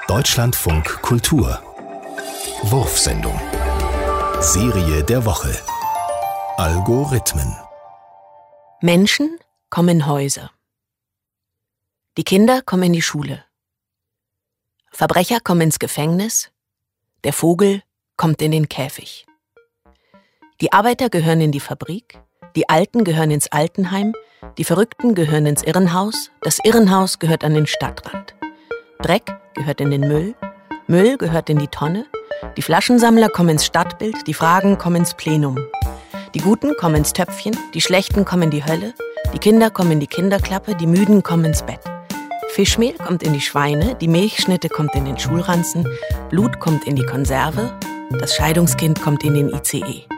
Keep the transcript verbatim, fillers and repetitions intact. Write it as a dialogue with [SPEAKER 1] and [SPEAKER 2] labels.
[SPEAKER 1] Deutschlandfunk Kultur Wurfsendung Serie der Woche Algorithmen.
[SPEAKER 2] Menschen kommen in Häuser. Die Kinder kommen in die Schule. Verbrecher kommen ins Gefängnis. Der Vogel kommt in den Käfig. Die Arbeiter gehören in die Fabrik. Die Alten gehören ins Altenheim. Die Verrückten gehören ins Irrenhaus. Das Irrenhaus gehört an den Stadtrand. Dreck gehört in den Müll. Müll gehört in die Tonne. Die Flaschensammler kommen ins Stadtbild. Die Fragen kommen ins Plenum. Die Guten kommen ins Töpfchen. Die Schlechten kommen in die Hölle. Die Kinder kommen in die Kinderklappe. Die Müden kommen ins Bett. Fischmehl kommt in die Schweine. Die Milchschnitte kommt in den Schulranzen. Blut kommt in die Konserve. Das Scheidungskind kommt in den I C E.